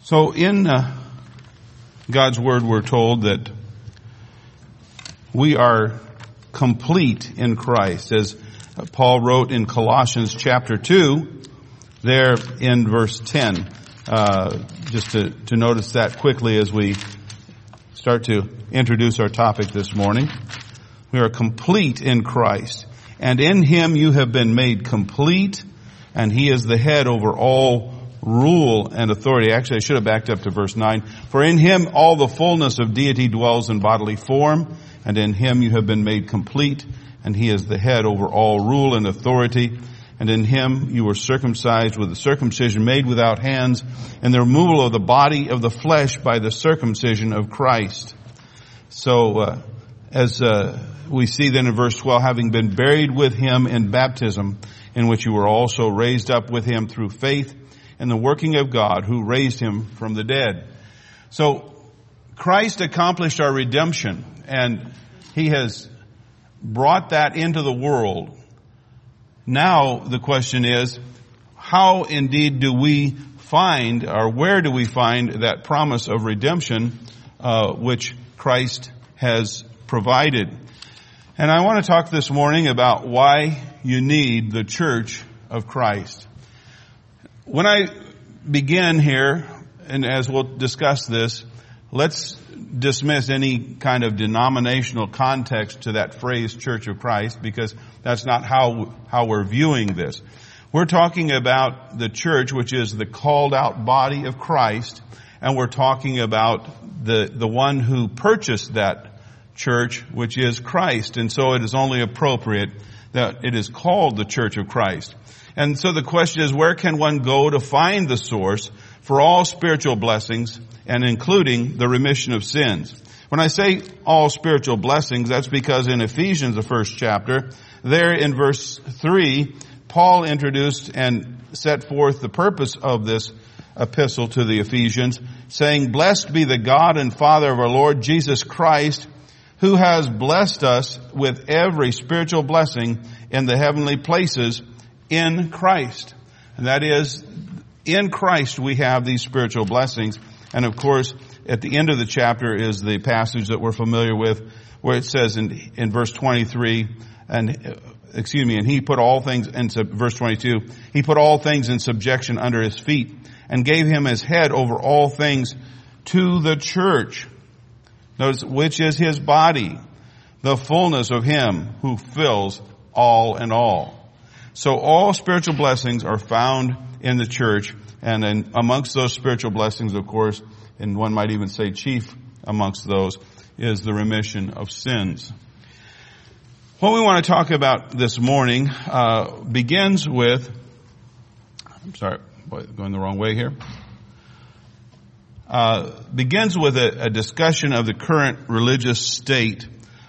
So in God's Word, we're told that we are complete in Christ. As Paul wrote in Colossians chapter 2, there in verse 10. Just to notice that quickly as we start to introduce our topic this morning. We are complete in Christ. And in Him you have been made complete, and He is the head over all rule and authority. Actually, I should have backed up to verse 9. For in Him all the fullness of deity dwells in bodily form, and in Him you have been made complete, and He is the head over all rule and authority. And in Him you were circumcised with the circumcision made without hands, and the removal of the body of the flesh by the circumcision of Christ. So, as we see then in verse 12, having been buried with Him in baptism, in which you were also raised up with Him through faith in the working of God who raised Him from the dead. So Christ accomplished our redemption, and He has brought that into the world. Now the question is, how indeed do we find, or where do we find that promise of redemption which Christ has provided? And I want to talk this morning about why you need the church of Christ. When I begin here, and as we'll discuss this, let's dismiss any kind of denominational context to that phrase, Church of Christ, because that's not how we're viewing this. We're talking about the church, which is the called out body of Christ, and we're talking about the one who purchased that church, which is Christ. And so it is only appropriate that it is called the Church of Christ. And so the question is, where can one go to find the source for all spiritual blessings, and including the remission of sins? When I say all spiritual blessings, that's because in Ephesians, the first chapter, there in verse 3, Paul introduced and set forth the purpose of this epistle to the Ephesians, saying, "Blessed be the God and Father of our Lord Jesus Christ, who has blessed us with every spiritual blessing in the heavenly places in Christ." And that is, in Christ we have these spiritual blessings. And of course, at the end of the chapter is the passage that we're familiar with, where it says in verse 23, and he put all things in, verse 22, He put all things in subjection under His feet, and gave Him as head over all things to the church. Notice, which is His body, the fullness of Him who fills all in all. So all spiritual blessings are found in the church, and amongst those spiritual blessings, of course, and one might even say chief amongst those, is the remission of sins. What we want to talk about this morning begins with, going the wrong way here. Begins with a discussion of the current religious state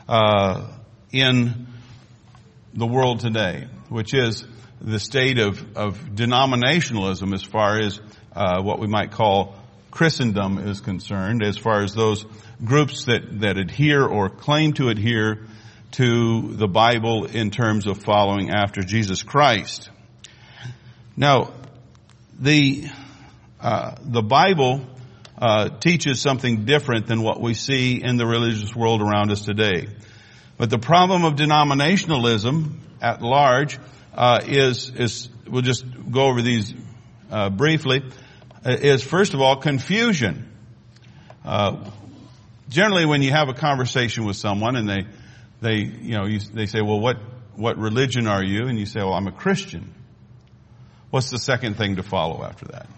in the world today, which is the state of denominationalism as far as what we might call Christendom is concerned, as far as those groups that adhere or claim to adhere to the Bible in terms of following after Jesus Christ. Now, the Bible teaches something different than what we see in the religious world around us today. But the problem of denominationalism at large is we'll just go over these briefly, is first of all confusion. Generally, when you have a conversation with someone and they say, "Well, what religion are you?" and you say, "Well, I'm a Christian." What's the second thing to follow after that?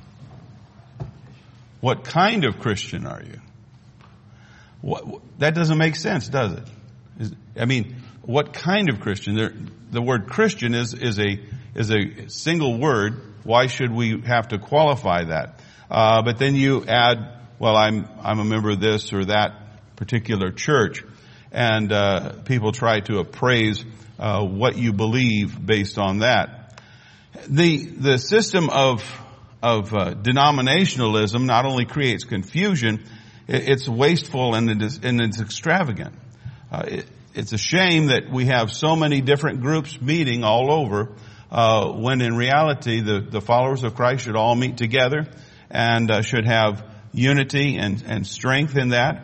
What kind of Christian are you? That doesn't make sense, does it? What kind of Christian? The word Christian is a single word. Why should we have to qualify that? But then you add, well, I'm a member of this or that particular church, and people try to appraise what you believe based on that. The system of denominationalism not only creates confusion, it's wasteful and it's extravagant. It's a shame that we have so many different groups meeting all over, when in reality the followers of Christ should all meet together and should have unity and strength in that.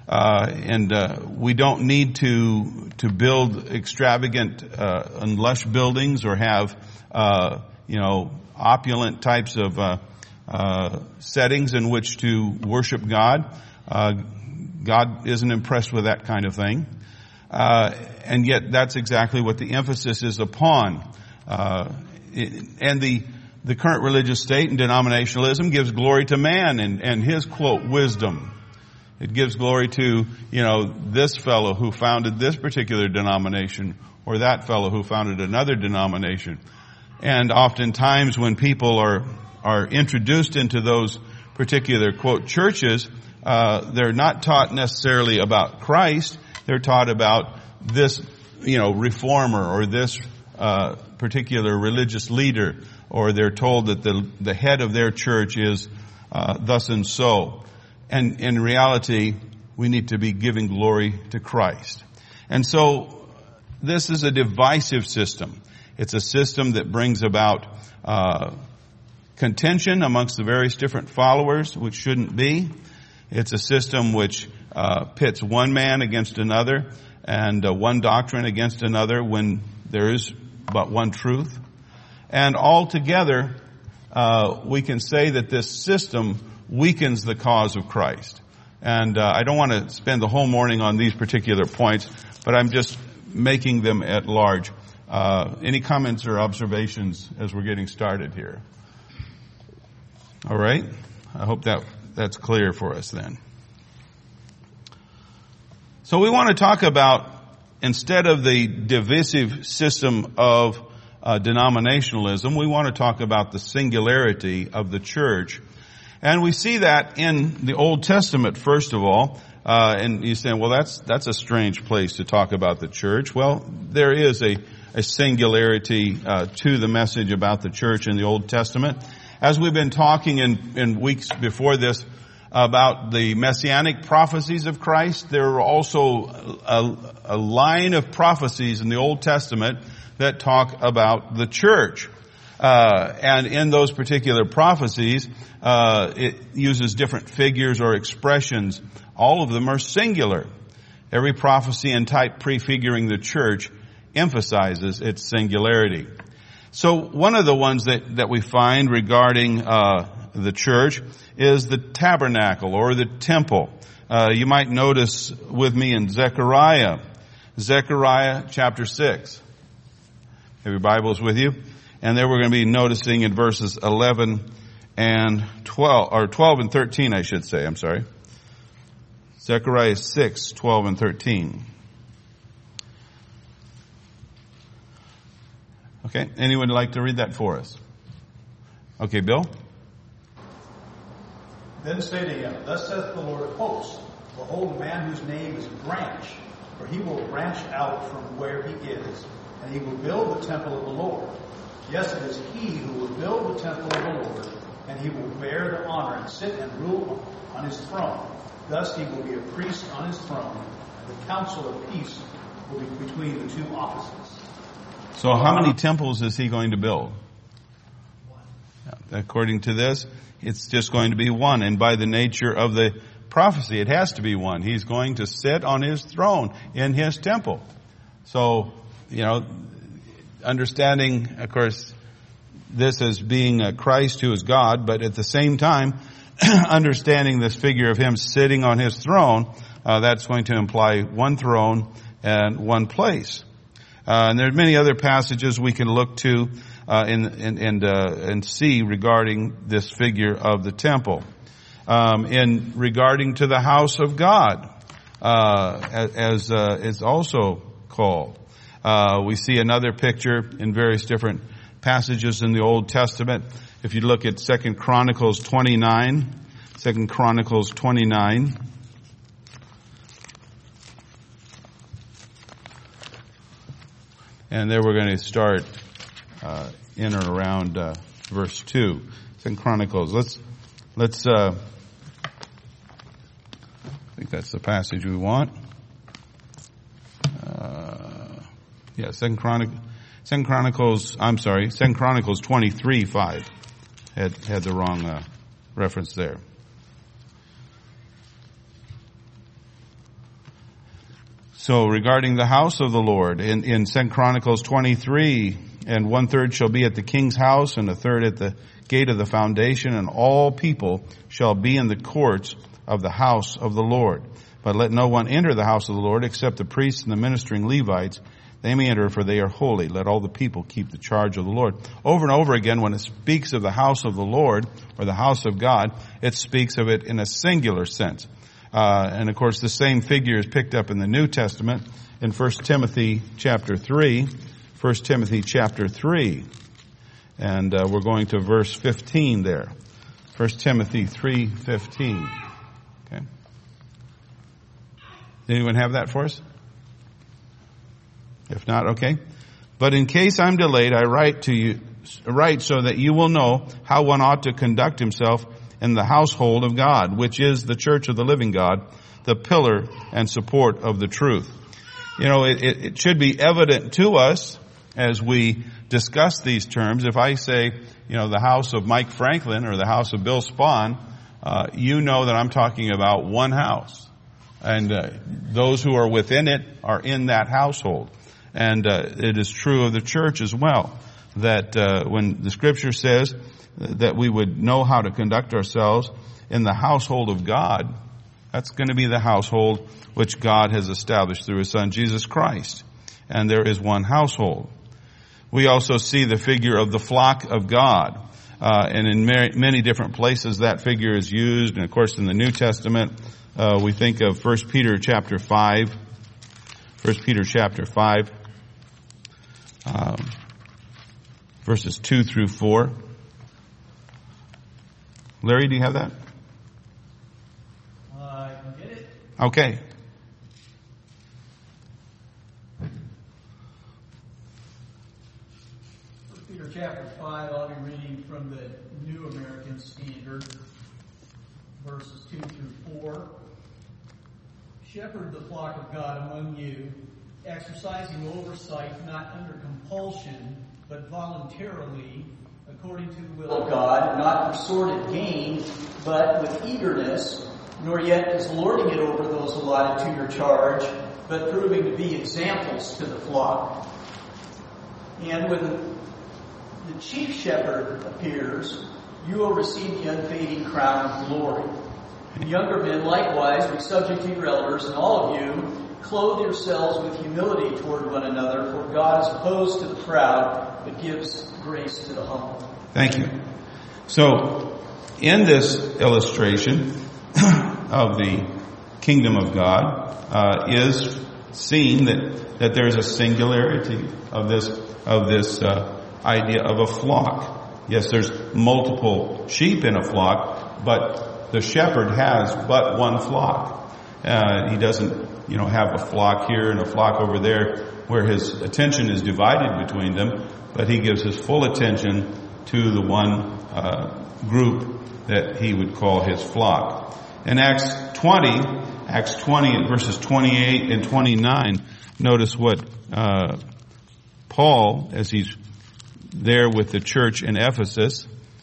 We don't need to build extravagant and lush buildings or have opulent types of settings in which to worship God. God isn't impressed with that kind of thing. And yet that's exactly what the emphasis is upon. And the current religious state and denominationalism gives glory to man and his, quote, wisdom. It gives glory to, this fellow who founded this particular denomination or that fellow who founded another denomination. And oftentimes when people are introduced into those particular, quote, churches, they're not taught necessarily about Christ. They're taught about this, reformer or this particular religious leader, or they're told that the head of their church is thus and so. And in reality, we need to be giving glory to Christ. And so this is a divisive system. It's a system that brings about contention amongst the various different followers, which shouldn't be. It's a system which pits one man against another and one doctrine against another when there is but one truth. And altogether, we can say that this system weakens the cause of Christ. And I don't want to spend the whole morning on these particular points, but I'm just making them at large. Any comments or observations as we're getting started here? All right. I hope that's clear for us then. So we want to talk about, instead of the divisive system of denominationalism, we want to talk about the singularity of the church. And we see that in the Old Testament, first of all. And you're saying, well, that's a strange place to talk about the church. Well, there is a singularity to the message about the church in the Old Testament. As we've been talking in weeks before this about the messianic prophecies of Christ, there are also a line of prophecies in the Old Testament that talk about the church. And in those particular prophecies, it uses different figures or expressions. All of them are singular. Every prophecy and type prefiguring the church emphasizes its singularity. So one of the ones that we find regarding the church is the tabernacle or the temple. You might notice with me in Zechariah chapter 6. Have your Bibles with you? And there we're going to be noticing in verses 11 and 12, or 12 and 13, I should say. I'm sorry. Zechariah 6, 12 and 13. Okay. Anyone like to read that for us? Okay, Bill? Then say to him, Thus saith the Lord of hosts, Behold, a man whose name is Branch, for he will branch out from where he is, and he will build the temple of the Lord. Yes, it is he who will build the temple of the Lord, and he will bear the honor and sit and rule on his throne. Thus he will be a priest on his throne. The counsel of peace will be between the two offices. So how many temples is he going to build? One. According to this, it's just going to be one. And by the nature of the prophecy, it has to be one. He's going to sit on his throne in his temple. So, understanding, of course, this as being Christ who is God, but at the same time, understanding this figure of him sitting on his throne, that's going to imply one throne and one place. And there are many other passages we can look to and see regarding this figure of the temple. In regarding to the house of God, as is also called. We see another picture in various different passages in the Old Testament. If you look at 2 Chronicles 29, and there we're going to start in and around verse 2. 2 Chronicles. Let's I think that's the passage we want. 2 Chronicles 23:5 had the reference there. So regarding the house of the Lord, in 2 Chronicles 23, and 1/3 shall be at the king's house, and 1/3 at the gate of the foundation, and all people shall be in the courts of the house of the Lord. But let no one enter the house of the Lord except the priests and the ministering Levites. They may enter, for they are holy. Let all the people keep the charge of the Lord. Over and over again, when it speaks of the house of the Lord, or the house of God, it speaks of it in a singular sense. And of course, the same figure is picked up in the New Testament in 1 Timothy chapter 3. 1 Timothy chapter 3. And we're going to verse 15 there. 1 Timothy 3:15. Okay. Does anyone have that for us? If not, okay. But in case I'm delayed, I write so that you will know how one ought to conduct himself in the household of God, which is the church of the living God, the pillar and support of the truth. You know, it should be evident to us as we discuss these terms. If I say, you know, the house of Mike Franklin or the house of Bill Spahn, you know that I'm talking about one house. And those who are within it are in that household. And it is true of the church as well, that when the Scripture says that we would know how to conduct ourselves in the household of God, that's going to be the household which God has established through His Son, Jesus Christ. And there is one household. We also see the figure of the flock of God. And in many different places that figure is used. And of course in the New Testament, we think of 1 Peter chapter 5. 1 Peter chapter 5, verses 2 through 4. Larry, do you have that? I can get it. Okay. Peter chapter 5, I'll be reading from the New American Standard, verses 2 through 4. Shepherd the flock of God among you, exercising oversight not under compulsion, but voluntarily, according to the will of God, not for sordid gain, but with eagerness, nor yet as lording it over those allotted to your charge, but proving to be examples to the flock. And when the chief shepherd appears, you will receive the unfading crown of glory. And younger men likewise, be subject to your elders, and all of you, clothe yourselves with humility toward one another, for God is opposed to the proud, but gives grace to the humble. Thank you. So, in this illustration of the kingdom of God, is seen that there's a singularity of this idea of a flock. Yes, there's multiple sheep in a flock, but the shepherd has but one flock. He doesn't, have a flock here and a flock over there where his attention is divided between them, but he gives his full attention to the one group that he would call his flock. In Acts 20 at verses 28 and 29, notice what Paul, as he's there with the church in Ephesus,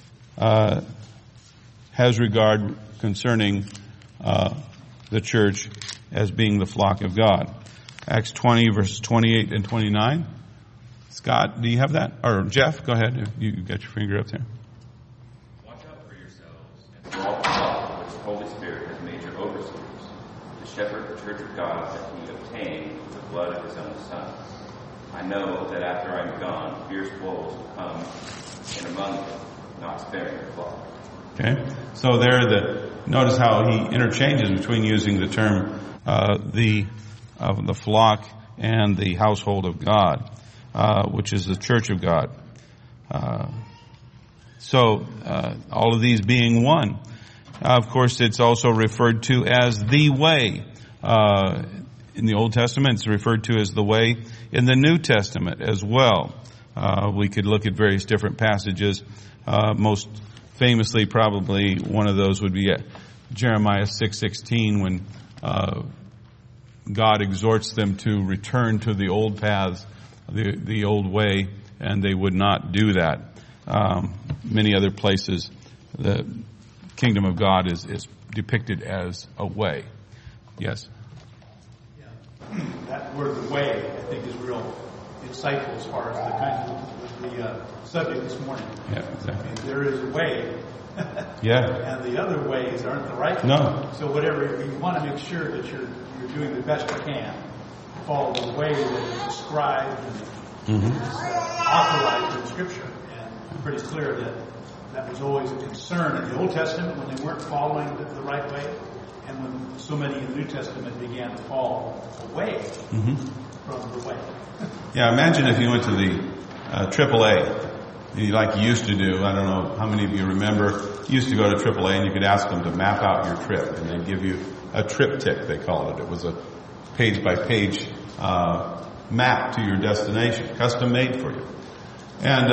has regard concerning the church as being the flock of God. Acts 20 verses 28 and 29. Scott, do you have that? Or Jeff, go ahead. You got your finger up there. Watch out for yourselves and for all the flock which the Holy Spirit has made your overseers, to shepherd the church of God that He obtained with the blood of His own Son. I know that after I am gone, fierce wolves will come in among you, not sparing the flock. Okay, so notice how he interchanges between using the term the flock and the household of God, which is the church of God. So all of these being one. Of course, it's also referred to as the way. In the Old Testament, it's referred to as the way in the New Testament as well. We could look at various different passages. Most famously, probably one of those would be Jeremiah 6:16, when God exhorts them to return to the old paths, the old way, and they would not do that. Many other places, kingdom of God is depicted as a way. Yes? Yeah. That word, the way, I think is real insightful as far as the kind of the subject this morning. Yeah, exactly. I mean, there is a way. Yeah. And the other ways aren't the right way. No. So whatever, you want to make sure that you're doing the best you can to follow the way that is described and is authorized in Scripture. And pretty clear that was always a concern in the Old Testament when they weren't following the right way, and when so many in the New Testament began to fall away from the way. Yeah, imagine if you went to the AAA, like you used to do. I don't know how many of you remember. You used to go to AAA and you could ask them to map out your trip, and they'd give you a triptych, they called it. It was a page-by-page map to your destination, custom made for you. And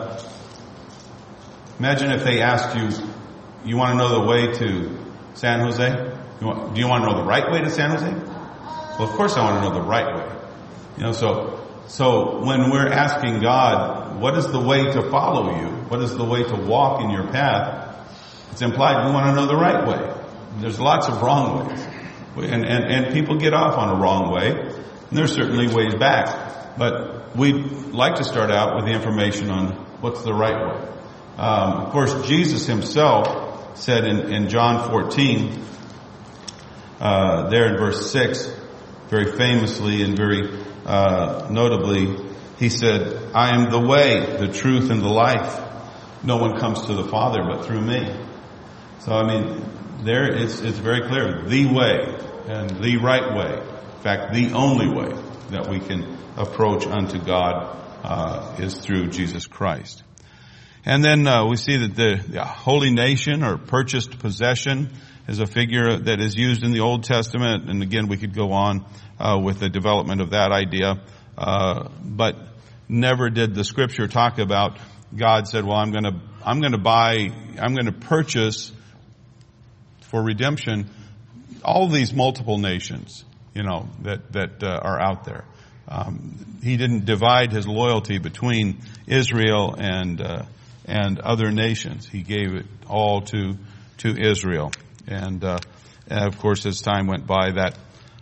imagine if they asked you want to know the way to San Jose? Do you want to know the right way to San Jose? Well, of course I want to know the right way. So when we're asking God, what is the way to follow you? What is the way to walk in your path? It's implied we want to know the right way. There's lots of wrong ways. And people get off on a wrong way. And there's certainly ways back. But we'd like to start out with the information on what's the right way. Of course, Jesus himself said in John 14, there in verse 6, very famously and very notably, he said, I am the way, the truth, and the life. No one comes to the Father but through me. So, I mean, there it's very clear. The way and the right way, in fact, the only way that we can approach unto God is through Jesus Christ. And then we see that the holy nation or purchased possession is a figure that is used in the Old Testament. And again, we could go on with the development of that idea. But never did the Scripture talk about God said, well, I'm going to purchase for redemption all these multiple nations, that are out there. He didn't divide his loyalty between Israel and other nations. He gave it all to Israel. And of course, as time went by, that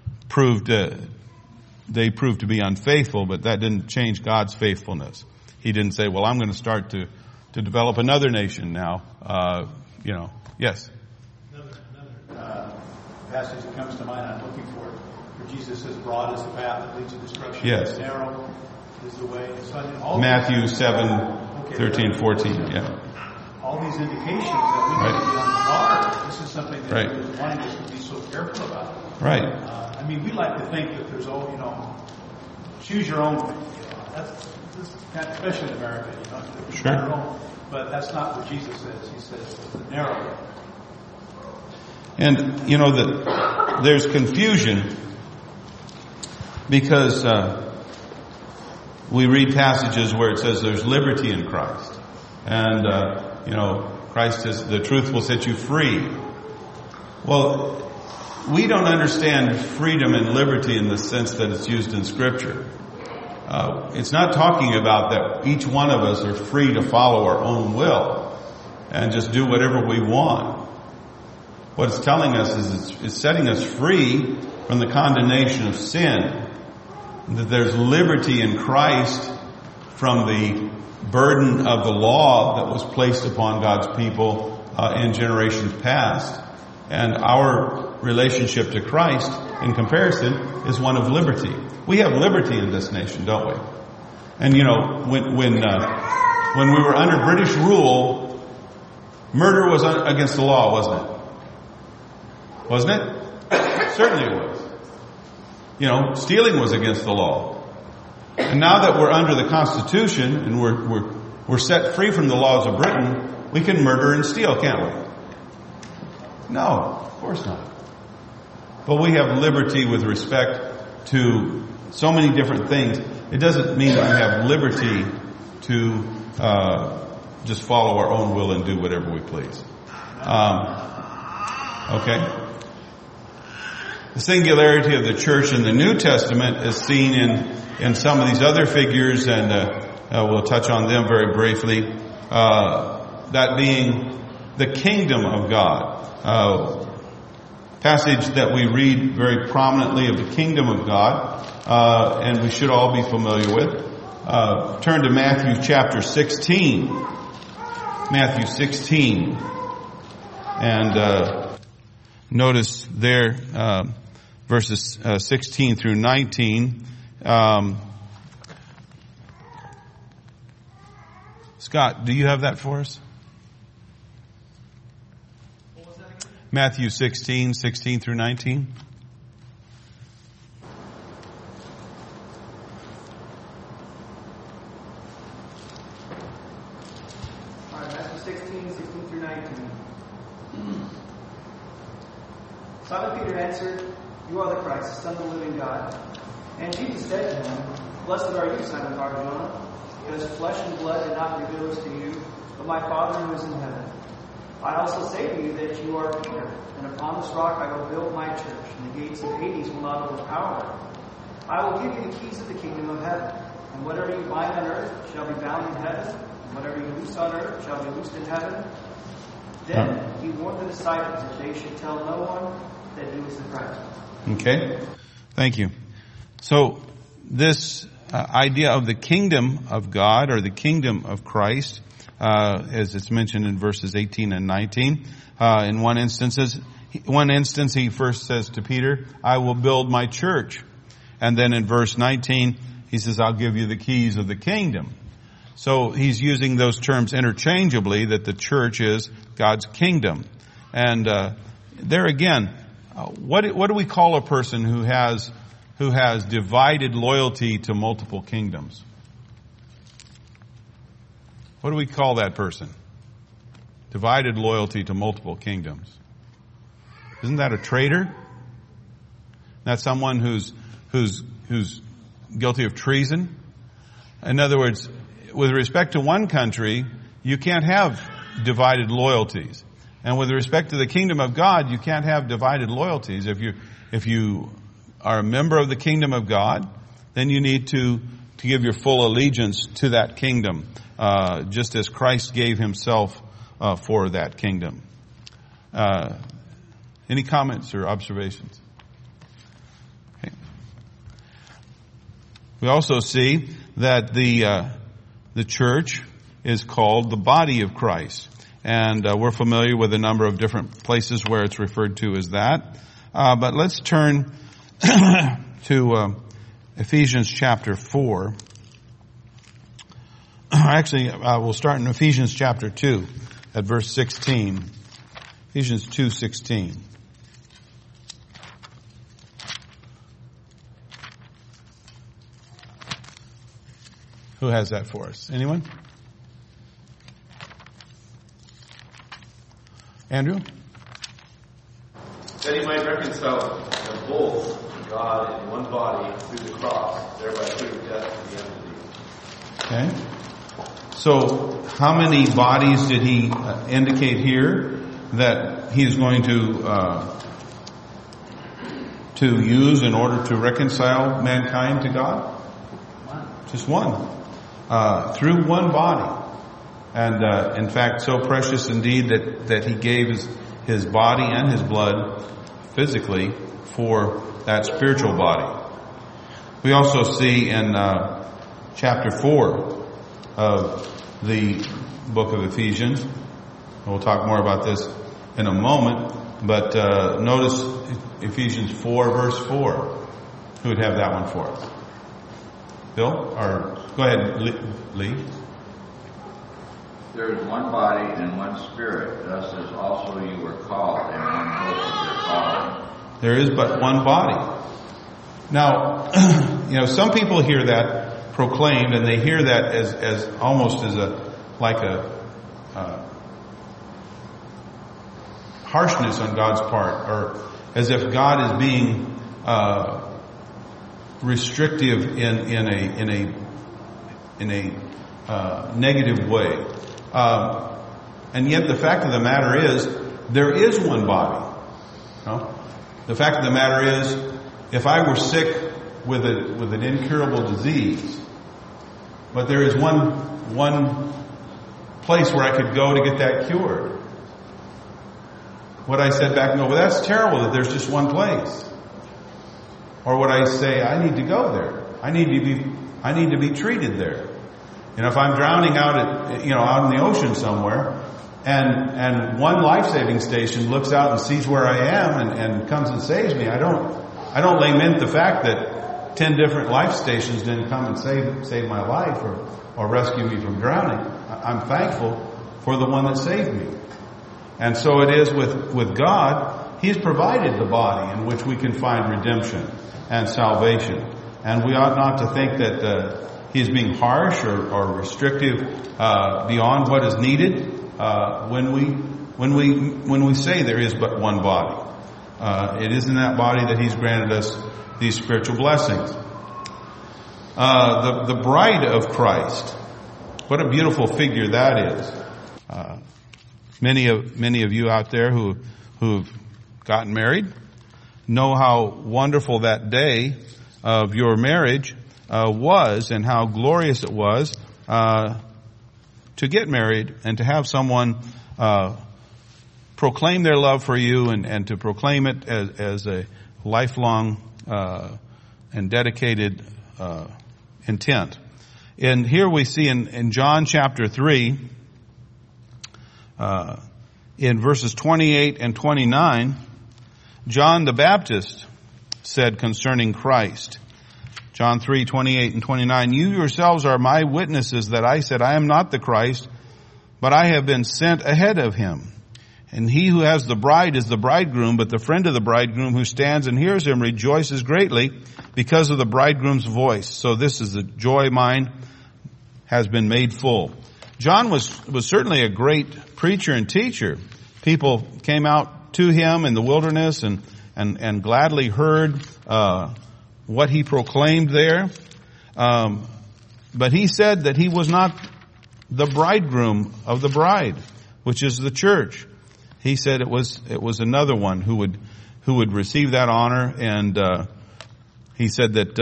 they proved to be unfaithful, but that didn't change God's faithfulness. He didn't say, well, I'm going to start to develop another nation now. Yes. Another passage that comes to mind, I'm looking for it, where Jesus says, broad is the path that leads to destruction. Yes. Narrow is the way. So Matthew 7, 13, 14. Yeah. All these indications that we need to be on the guard. This is something that he was wanting us to be so careful about. Right. We like to think that there's choose your own way. That's especially in America, Sure. Your own. But that's not what Jesus says. He says the narrow way. And, that there's confusion because we read passages where it says there's liberty in Christ. And, Christ says the truth will set you free. Well, we don't understand freedom and liberty in the sense that it's used in Scripture. It's not talking about that each one of us are free to follow our own will and just do whatever we want. What it's telling us is it's setting us free from the condemnation of sin. That there's liberty in Christ from the burden of the law that was placed upon God's people in generations past. And our relationship to Christ, in comparison, is one of liberty. We have liberty in this nation, don't we? And when we were under British rule, murder was against the law, wasn't it? Wasn't it? Certainly it was. Stealing was against the law. And now that we're under the Constitution and we're set free from the laws of Britain, we can murder and steal, can't we? No, of course not. But we have liberty with respect to so many different things. It doesn't mean that we have liberty to just follow our own will and do whatever we please. Okay? The singularity of the church in the New Testament is seen in some of these other figures, and we'll touch on them very briefly. That being the kingdom of God. Passage that we read very prominently of the kingdom of God, and we should all be familiar with. Turn to Matthew chapter 16. Matthew 16. And notice there verses 16 through 19. Scott, do you have that for us? What was that again? Matthew 16 through 19. All right, Matthew 16 through 19. Simon Peter answered, "You are the Christ, the Son of the living God." And Jesus said to him, "Blessed are you, Simon Bar-Jonah, because flesh and blood did not reveal this to you, but my Father who is in heaven. I also say to you that you are Peter, and upon this rock I will build my church, and the gates of Hades will not overpower it. I will give you the keys of the kingdom of heaven, and whatever you bind on earth shall be bound in heaven, and whatever you loose on earth shall be loosed in heaven." Then he warned the disciples that they should tell no one that he was the Christ. Okay. Thank you. So this idea of the kingdom of God or the kingdom of Christ, as it's mentioned in verses 18 and 19, in one instance he first says to Peter, "I will build my church." And then in verse 19, he says, "I'll give you the keys of the kingdom." So he's using those terms interchangeably, that the church is God's kingdom. And there again, what do we call a person who has divided loyalty to multiple kingdoms? What do we call that person? Divided loyalty to multiple kingdoms. Isn't that a traitor? That's someone who's guilty of treason. In other words, with respect to one country, you can't have divided loyalties. And with respect to the kingdom of God, you can't have divided loyalties. If you are a member of the kingdom of God, then you need to give your full allegiance to that kingdom, just as Christ gave himself for that kingdom. Any comments or observations? Okay. We also see that the church is called the body of Christ. And we're familiar with a number of different places where it's referred to as that. But let's turn to Ephesians chapter 4. Actually, we'll start in Ephesians chapter 2 at verse 16. Ephesians 2:16. Who has that for us? Anyone? Andrew? That he might reconcile them both to God in one body through the cross, thereby putting death to the enmity. Okay. So, how many bodies did he indicate here that he's going to use in order to reconcile mankind to God? Just one. Through one body. And in fact, so precious indeed that he gave his body and his blood physically for that spiritual body. We also see in chapter 4 of the book of Ephesians, and we'll talk more about this in a moment, but notice Ephesians 4 verse 4. Who would have that one for us? Bill? Or go ahead, Lee. There is one body and one spirit, thus as also you were called, and one hope of your calling. There is but one body. Now, some people hear that proclaimed, and they hear that as almost as a harshness on God's part, or as if God is being restrictive in a negative way. And yet the fact of the matter is, there is one body. No? The fact of the matter is, if I were sick with an incurable disease, but there is one place where I could go to get that cured, Would I sit back and go, well, that's terrible that there's just one place? Or would I say, I need to go there. I need to be treated there. If I'm drowning out in the ocean somewhere, and one life-saving station looks out and sees where I am and comes and saves me, I don't lament the fact that 10 different life stations didn't come and save my life or rescue me from drowning. I'm thankful for the one that saved me. And so it is with God. He's provided the body in which we can find redemption and salvation. And we ought not to think that He's being harsh or restrictive beyond what is needed when we say there is but one body. It is in that body that He's granted us these spiritual blessings. The bride of Christ. What a beautiful figure that is. Many of you out there who've gotten married know how wonderful that day of your marriage was, and how glorious it was to get married and to have someone proclaim their love for you and to proclaim it as a lifelong and dedicated intent. And here we see in John chapter 3, in verses 28 and 29, John the Baptist said concerning Christ, John 3, 28 and 29, "You yourselves are my witnesses that I said, I am not the Christ, but I have been sent ahead of him. And he who has the bride is the bridegroom, but the friend of the bridegroom who stands and hears him rejoices greatly because of the bridegroom's voice. So this is the joy mine has been made full." John was certainly a great preacher and teacher. People came out to him in the wilderness and gladly heard what he proclaimed there. But he said that he was not the bridegroom of the bride, which is the church. He said it was another one who would receive that honor, and he said that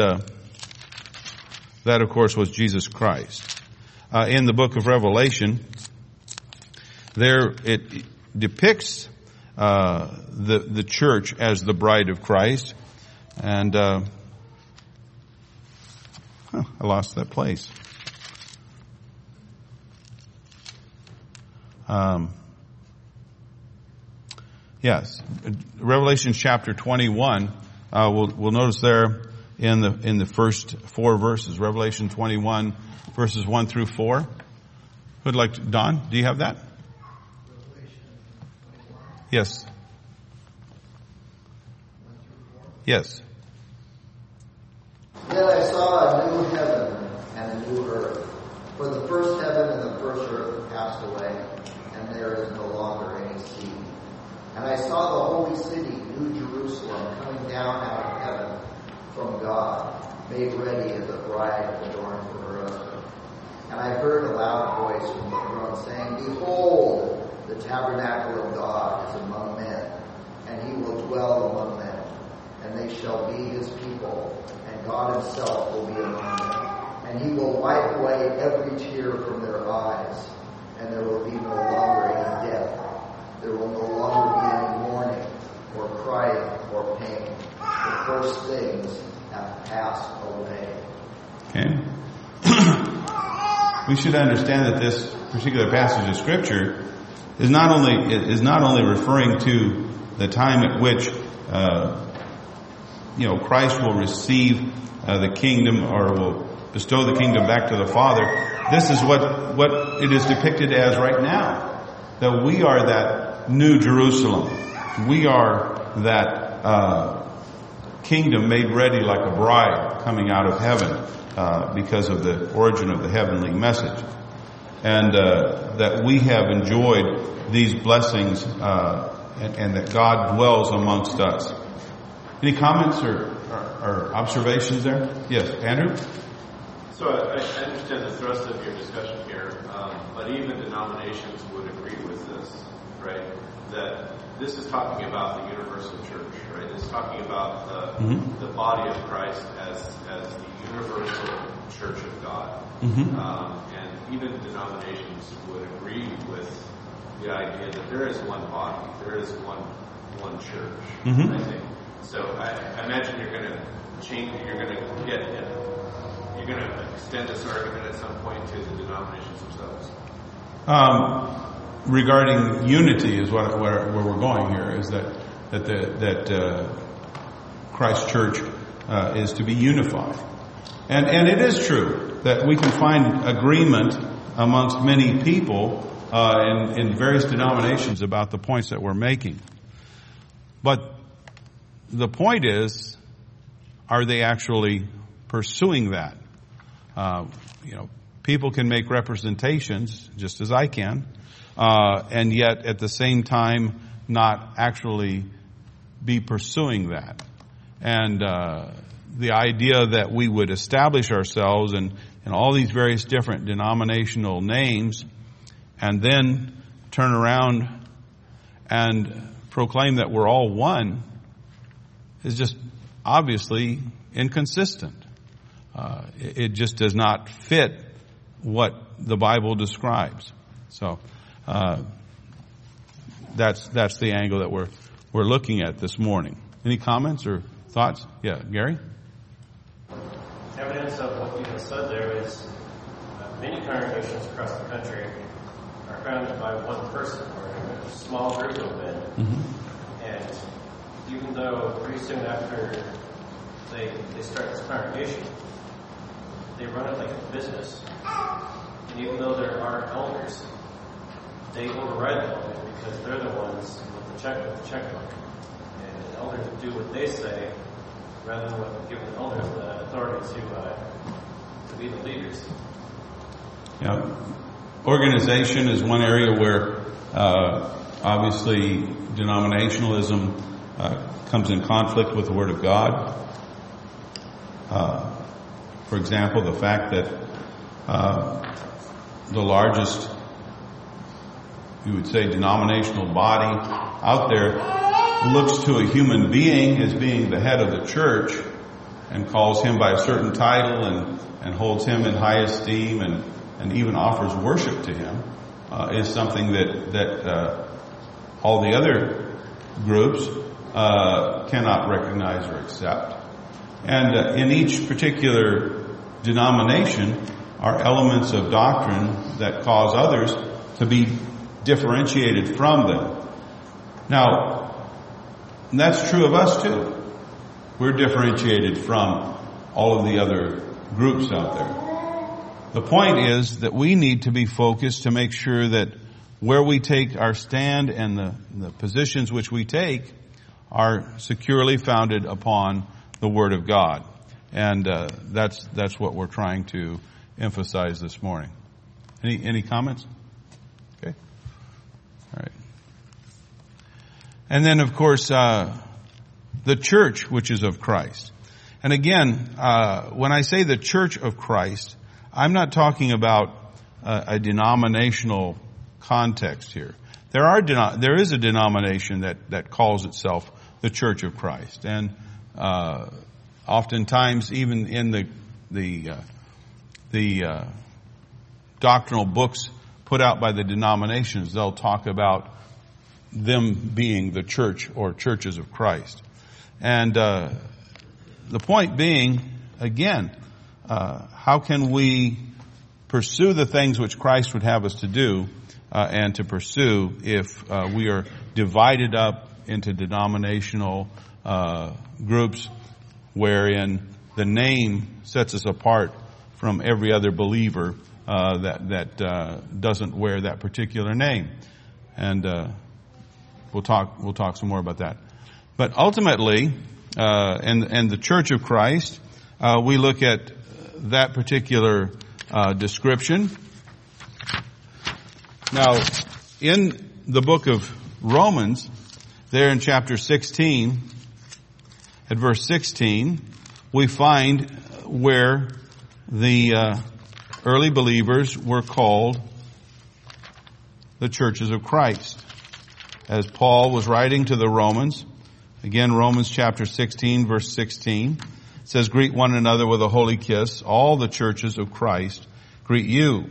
of course was Jesus Christ. In the book of Revelation, there it depicts the church as the bride of Christ, and I lost that place. Yes, Revelation chapter 21. We'll notice there in the first 4 verses, Revelation 21, verses 1 through 4. Who'd like to? Don, do you have that? Yes. Yes. Then I saw a new heaven and a new earth. For the first heaven and the first earth passed away, and there is no longer any sea. And I saw the holy city, New Jerusalem, coming down out of heaven from God, made ready as a bride adorned for her husband. And I heard a loud voice from the throne saying, "Behold, the tabernacle of God is among men, and he will dwell among them. And they shall be his people, and God himself will be among them. And he will wipe away every tear from their eyes, and there will be no longer any death. There will no longer be any mourning, or crying, or pain. The first things have passed away." Okay. We should understand that this particular passage of Scripture is not only referring to the time at which Christ will receive the kingdom, or will bestow the kingdom back to the Father. This is what it is depicted as right now. That we are that New Jerusalem. We are that kingdom made ready like a bride coming out of heaven because of the origin of the heavenly message. And that we have enjoyed these blessings and that God dwells amongst us. Any comments or observations there? Yes, Andrew? So I understand the thrust of your discussion here, but even denominations would agree with this, right? That this is talking about the universal church, right? It's talking about the body of Christ as the universal church of God. And even denominations would agree with the idea that there is one body, there is one one church. Mhm. I think so. I imagine you're going to change. You're going to extend this argument at some point to the denominations themselves. Regarding unity is where we're going here, is that Christ Church is to be unified, and it is true that we can find agreement amongst many people in various denominations about the points that we're making. But the point is, are they actually pursuing that? People can make representations, just as I can, and yet at the same time not actually be pursuing that. And the idea that we would establish ourselves in all these various different denominational names and then turn around and proclaim that we're all one is just obviously inconsistent. It just does not fit what the Bible describes. So that's the angle that we're looking at this morning. Any comments or thoughts? Yeah, Gary? Evidence of what you just said there is many congregations across the country are founded by one person or a small group of men. Mm-hmm. And even though pretty soon after they start this congregation, they run it like a business. And even though there are elders, they override the elders because they're the ones with the checkbook. And the elders do what they say rather than giving the elders the authority to be the leaders. Yeah. Organization is one area where obviously denominationalism comes in conflict with the Word of God. For example, the fact that the largest, you would say, denominational body out there looks to a human being as being the head of the church and calls him by a certain title and holds him in high esteem and even offers worship to him, is something that all the other groups cannot recognize or accept. And in each particular denomination are elements of doctrine that cause others to be differentiated from them. Now, that's true of us too. We're differentiated from all of the other groups out there. The point is that we need to be focused to make sure that where we take our stand and the positions which we take are securely founded upon the Word of God. And that's what we're trying to emphasize this morning. Any comments? Okay. All right. And then, of course, the church, which is of Christ. And again, when I say the church of Christ, I'm not talking about a denominational context here. There is a denomination that calls itself the Church of Christ, and oftentimes, even in the doctrinal books put out by the denominations, they'll talk about them being the church or churches of Christ. And the point being, again, how can we pursue the things which Christ would have us to do and to pursue if we are divided up into denominational groups wherein the name sets us apart from every other believer that doesn't wear that particular name. And we'll talk some more about that. But ultimately, and the Church of Christ, we look at that particular description. Now, in the book of Romans, there in chapter 16, at verse 16, we find where the early believers were called the churches of Christ. As Paul was writing to the Romans, again, Romans chapter 16, verse 16, it says, "Greet one another with a holy kiss. All the churches of Christ greet you."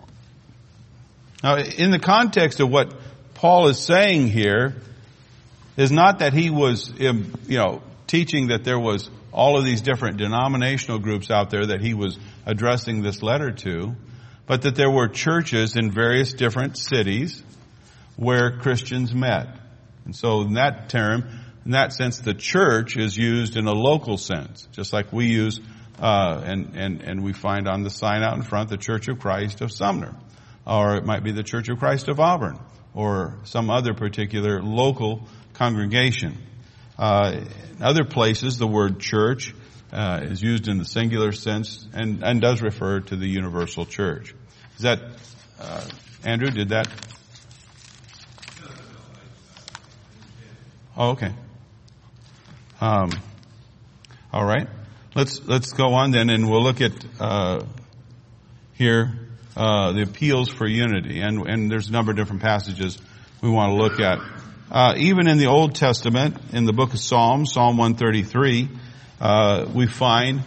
Now, in the context of what Paul is saying here, is not that he was, teaching that there was all of these different denominational groups out there that he was addressing this letter to, but that there were churches in various different cities where Christians met. And so in that sense, the church is used in a local sense, just like we use, and we find on the sign out in front, the Church of Christ of Sumner, or it might be the Church of Christ of Auburn, or some other particular local congregation. In other places, the word church is used in the singular sense and does refer to the universal church. Is that, Andrew, did that? Oh, okay. All right. Let's go on then, and we'll look at here the appeals for unity, and there's a number of different passages we want to look at. Even in the Old Testament, in the book of Psalms, Psalm 133, we find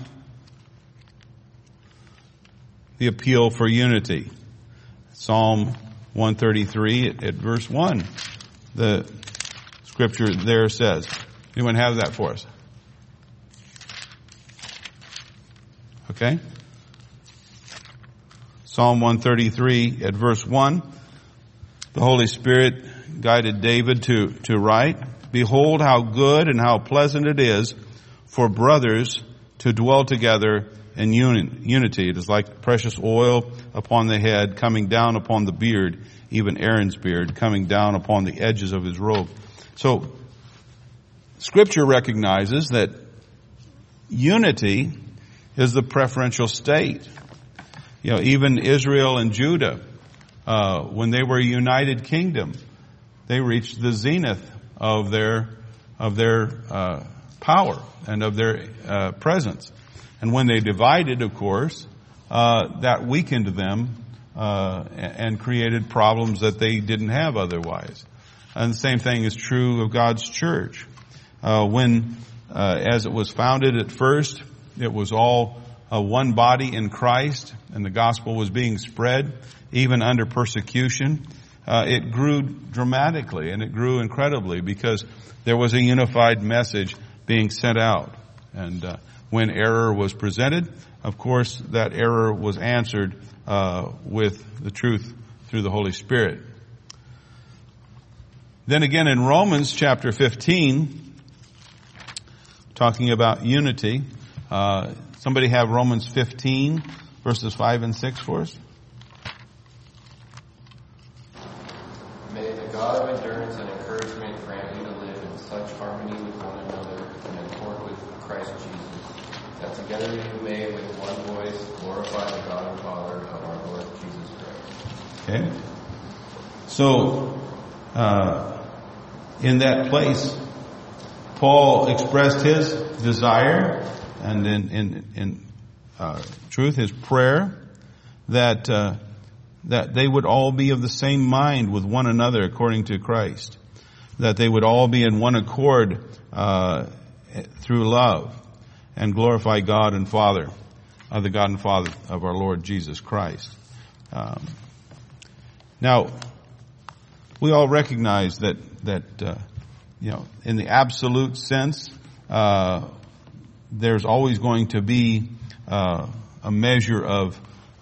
the appeal for unity. Psalm 133 at verse 1, the scripture there says. Anyone have that for us? Okay. Psalm 133 at verse 1. The Holy Spirit guided David to write, "Behold how good and how pleasant it is for brothers to dwell together in unity. It is like precious oil upon the head, coming down upon the beard, even Aaron's beard, coming down upon the edges of his robe." So, Scripture recognizes that unity is the preferential state. Even Israel and Judah, when they were a united kingdom, they reached the zenith of their power and of their presence. And when they divided, of course, that weakened them and created problems that they didn't have otherwise. And the same thing is true of God's church. As it was founded at first, it was all one body in Christ, and the gospel was being spread, even under persecution. It grew dramatically, and it grew incredibly because there was a unified message being sent out. And when error was presented, of course, that error was answered with the truth through the Holy Spirit. Then again in Romans chapter 15, talking about unity, somebody have Romans 15 verses 5 and 6 for us? May the God of endurance and encouragement grant you to live in such harmony with one another and in accord with Christ Jesus, that together you may with one voice glorify the God and Father of our Lord Jesus Christ. Okay. So, in that place, Paul expressed his desire and in truth, his prayer that they would all be of the same mind with one another according to Christ, that they would all be in one accord through love and glorify God and Father, the God and Father of our Lord Jesus Christ. Now, we all recognize that in the absolute sense, there's always going to be a measure of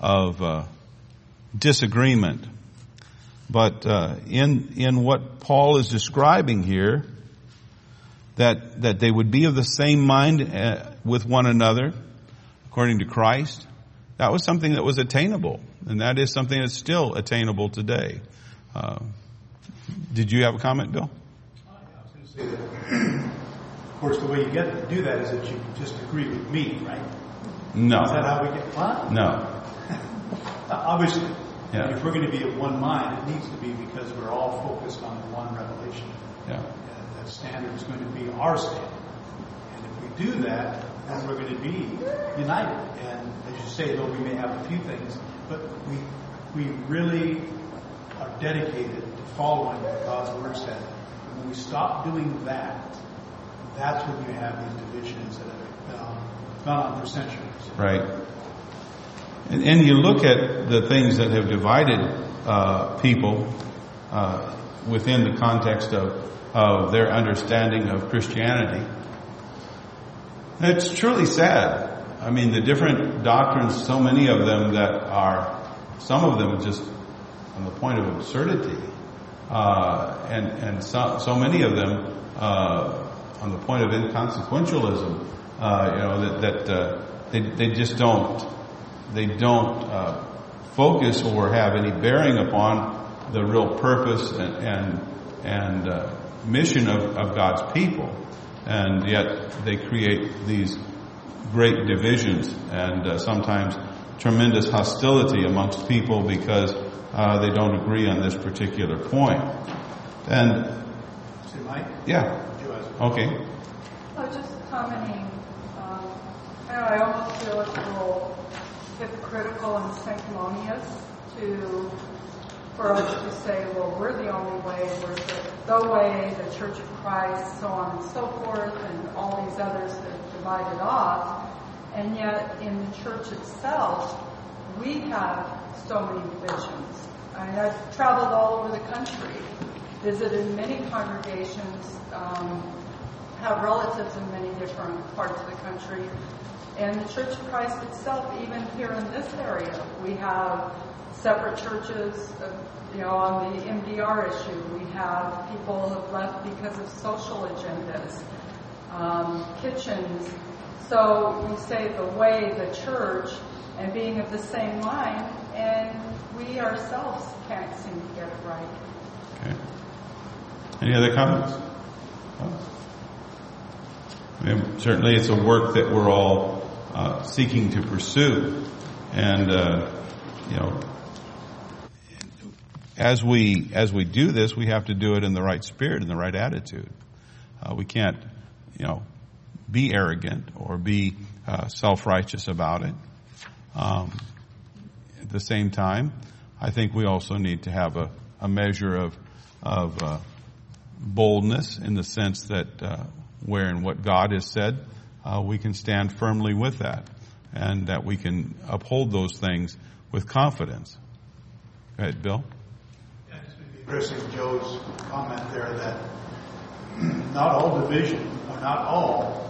disagreement. But in what Paul is describing here, that they would be of the same mind with one another, according to Christ, that was something that was attainable, and that is something that's still attainable today. Did you have a comment, Bill? I was going to say that, of course, the way you get to do that is that you just agree with me, right? No. Is that how we get fun? No. Obviously, Yeah. if we're going to be of one mind, it needs to be because we're all focused on the one revelation. Yeah. And that standard is going to be our standard. And if we do that, then we're going to be united. And as you say, though we may have a few things, but we really are dedicated to following what God's Word said. And when we stop doing that, that's when you have these divisions that have gone on for centuries. Right. And you look at the things that have divided people within the context of of their understanding of Christianity. It's truly sad. I mean, the different doctrines, so many of them some of them just on the point of absurdity, and so many of them on the point of inconsequentialism. They just don't focus or have any bearing upon the real purpose and mission of God's people, and yet they create these great divisions and sometimes tremendous hostility amongst people because they don't agree on this particular point. And see, Mike? Yeah. Okay. Just commenting. I almost feel it's a little hypocritical and sanctimonious for us to say, well, we're the only way, we're the way, the Church of Christ, so on and so forth, and all these others that divided off. And yet, in the church itself, we have so many divisions. I've traveled all over the country, visited many congregations, have relatives in many different parts of the country. And the Church of Christ itself, even here in this area, we have separate churches, on the MDR issue. We have people who have left because of social agendas, kitchens. So we say the way, the church, and being of the same mind, and we ourselves can't seem to get it right. Okay. Any other comments? I mean, certainly it's a work that we're all seeking to pursue, and as we do this, we have to do it in the right spirit and the right attitude. We can't, be arrogant or be self-righteous about it. At the same time, I think we also need to have a measure of boldness in the sense that where and what God has said, we can stand firmly with that, and that we can uphold those things with confidence. Go ahead, Bill. Yeah, just maybe addressing Joe's comment there that not all division, or not all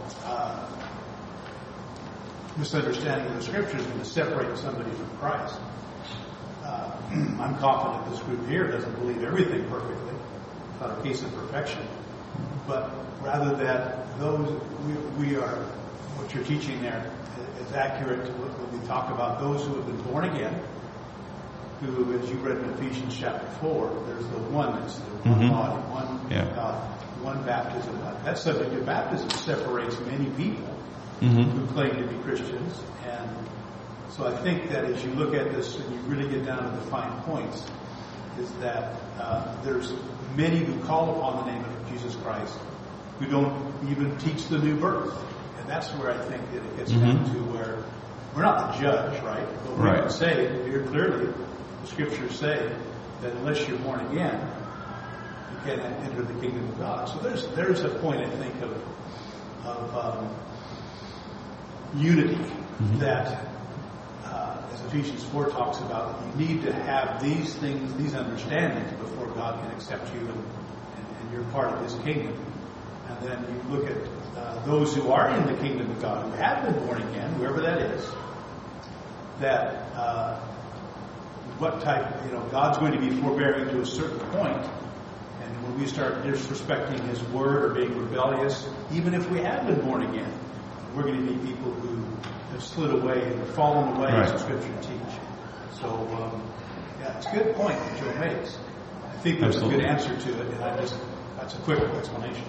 misunderstanding of the Scriptures is going to separate somebody from Christ. I'm confident this group here doesn't believe everything perfectly. It's not a case of perfection. But rather that we are, what you're teaching there is accurate to when we talk about those who have been born again, who, as you read in Ephesians chapter 4, there's the oneness, the one body, one God, one baptism. That subject of baptism separates many people who claim to be Christians. And so I think that as you look at this and you really get down to the fine points, is that there's many who call upon the name of Jesus Christ who don't even teach the new birth. And that's where I think that it gets down to where we're not the judge, right? But we can say here clearly, the Scriptures say that unless you're born again, you can't enter the kingdom of God. So there's a point, I think, of unity that, as Ephesians 4 talks about, you need to have these things, these understandings before God can accept you and you're part of His kingdom. And then you look at those who are in the kingdom of God, who have been born again, whoever that is, that what type, God's going to be forbearing to a certain point. And when we start disrespecting His word or being rebellious, even if we have been born again, we're going to be people who have slid away and fallen away, as the Scripture teach. So, it's a good point that Joe makes. I think there's a good answer to it, and that's a quick explanation.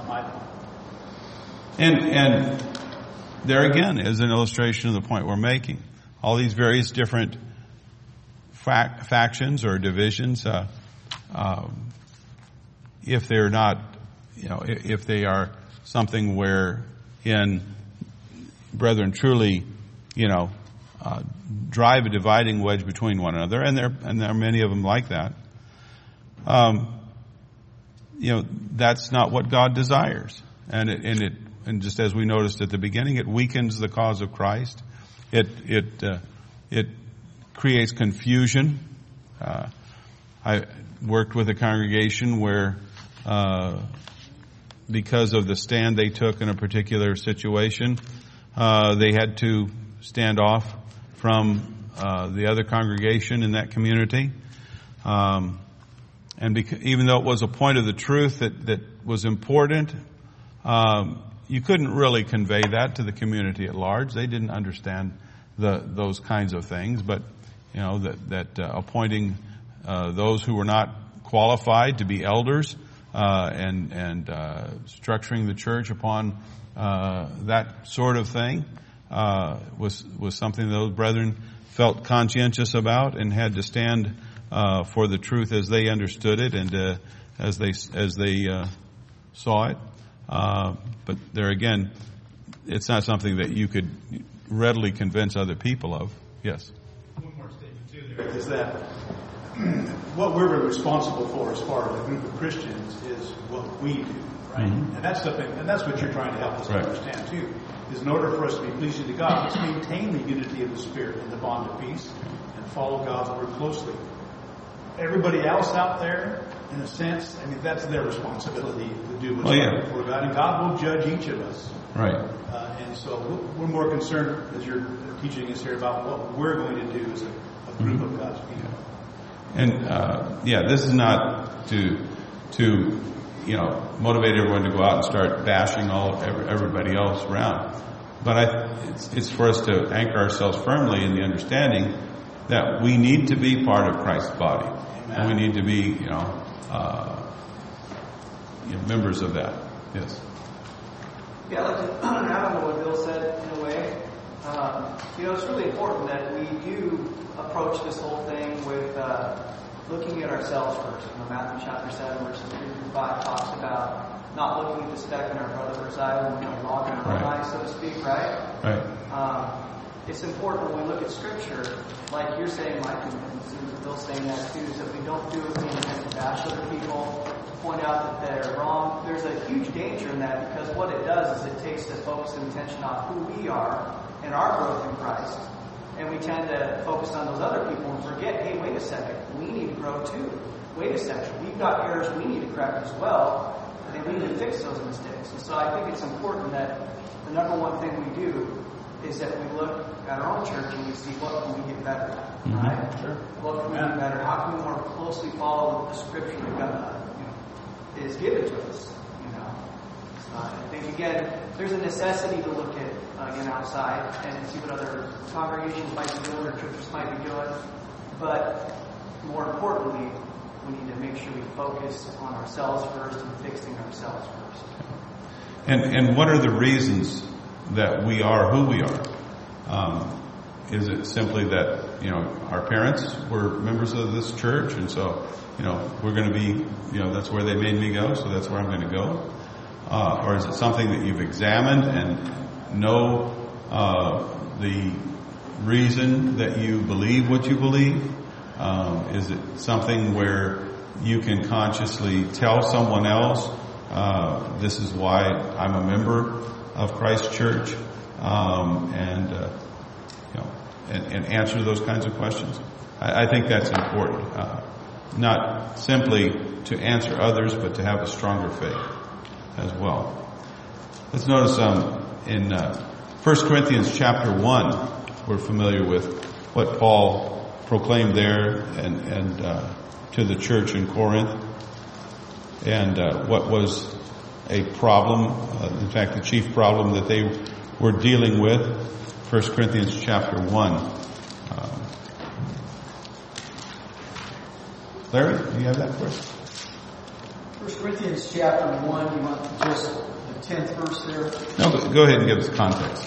And there again is an illustration of the point we're making. All these various different factions or divisions, if they're not, if they are something wherein brethren truly, drive a dividing wedge between one another, and there are many of them like that. That's not what God desires, and just as we noticed at the beginning, it weakens the cause of Christ. It creates confusion. I worked with a congregation where because of the stand they took in a particular situation, they had to stand off from the other congregation in that community. And even though it was a point of the truth that was important, you couldn't really convey that to the community at large. They didn't understand those kinds of things. But that appointing those who were not qualified to be elders and structuring the church upon that sort of thing was something those brethren felt conscientious about and had to stand for the truth as they understood it and as they saw it. But there again, it's not something that you could readily convince other people of. Yes. One more statement too there is that what we're responsible for as far as a group of Christians is what we do, right? Mm-hmm. And that's something, and that's what you're trying to help us understand too. Is in order for us to be pleasing to God, let's maintain the unity of the Spirit and the bond of peace, and follow God's word closely. Everybody else out there, in a sense, I mean, that's their responsibility to do what's right before God, and God will judge each of us. Right. And so we're more concerned, as you're teaching us here, about what we're going to do as a group of God's people. And this is not to motivate everyone to go out and start bashing everybody else around, but it's for us to anchor ourselves firmly in the understanding that we need to be part of Christ's body. And we need to be, members of that. Yes. Yeah, I'd like to add on to what Bill said in a way. It's really important that we do approach this whole thing with looking at ourselves first. Matthew chapter 7, verses 3 through 5 talks about not looking at the speck in our brother's eye when we log in our own eye, so to speak, right? Right. It's important when we look at Scripture, like you're saying, Mike, and Bill's saying that too, is that we don't do it with the intent to bash other people, to point out that they're wrong. There's a huge danger in that, because what it does is it takes the focus and attention off who we are and our growth in Christ. And we tend to focus on those other people and forget, hey, wait a second, we need to grow too. Wait a second, we've got errors we need to correct as well, and we need to fix those mistakes. And so I think it's important that the number one thing we do is that we look at our own church and we see what can we get better at, right? Sure. What can we do better? How can we more closely follow the Scripture that God is given to us? I think again, there's a necessity to look at outside and see what other congregations might be doing or churches might be doing. But more importantly, we need to make sure we focus on ourselves first and fixing ourselves first. And what are the reasons that we are who we are? Is it simply that, our parents were members of this church and so, we're going to be, that's where they made me go, so that's where I'm going to go? Or is it something that you've examined and know the reason that you believe what you believe? Is it something where you can consciously tell someone else, this is why I'm a member of Christ Church, and answer those kinds of questions? I think that's important. Not simply to answer others, but to have a stronger faith as well. Let's notice in 1 Corinthians chapter 1, we're familiar with what Paul proclaimed there and to the church in Corinth, and what was a problem, in fact the chief problem that they were dealing with. 1 Corinthians chapter 1. Larry, do you have that for us? 1 Corinthians chapter 1, you want just the 10th verse there? No, but go ahead and give us context.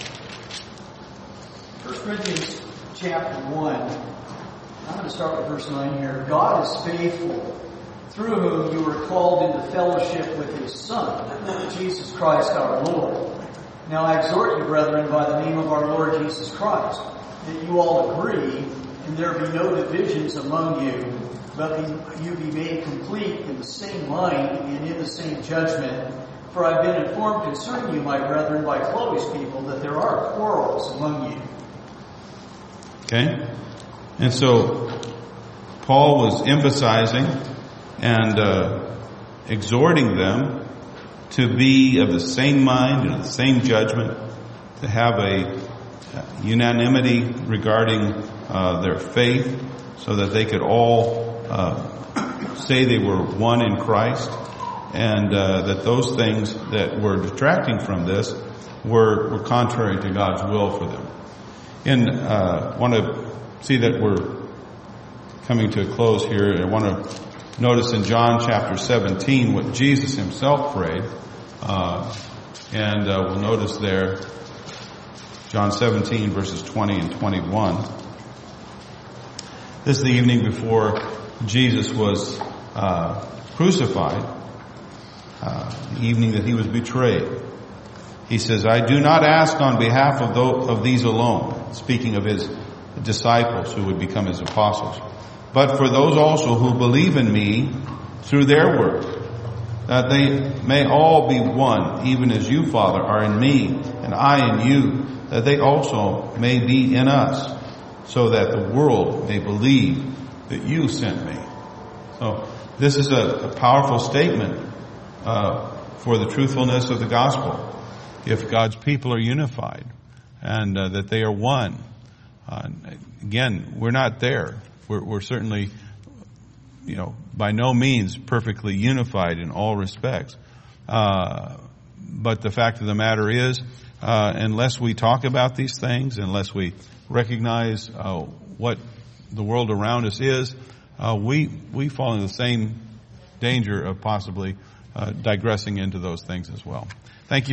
1 Corinthians chapter 1, I'm going to start with verse 9 here. God is faithful, through whom you were called into fellowship with His Son, Jesus Christ our Lord. Now I exhort you, brethren, by the name of our Lord Jesus Christ, that you all agree, and there be no divisions among you, but you be made complete in the same mind and in the same judgment. For I've been informed concerning you, my brethren, by Chloe's people, that there are quarrels among you. Okay? And so, Paul was emphasizing and exhorting them to be of the same mind and the same judgment, to have a unanimity regarding their faith, so that they could all say they were one in Christ, and that those things that were detracting from this were contrary to God's will for them. And want to see that we're coming to a close here. I want to notice in John chapter 17 what Jesus himself prayed. And we'll notice there, John 17 verses 20 and 21. This is the evening before Jesus was crucified, the evening that he was betrayed. He says, I do not ask on behalf of these alone, speaking of his disciples who would become his apostles, but for those also who believe in me through their word, that they may all be one, even as you, Father, are in me, and I in you, that they also may be in us, so that the world may believe that you sent me. So this is a powerful statement for the truthfulness of the gospel. If God's people are unified and that they are one. Again, we're not there. We're certainly, by no means perfectly unified in all respects. But the fact of the matter is, unless we talk about these things, unless we recognize what the world around us is, we fall in the same danger of possibly digressing into those things as well. Thank you.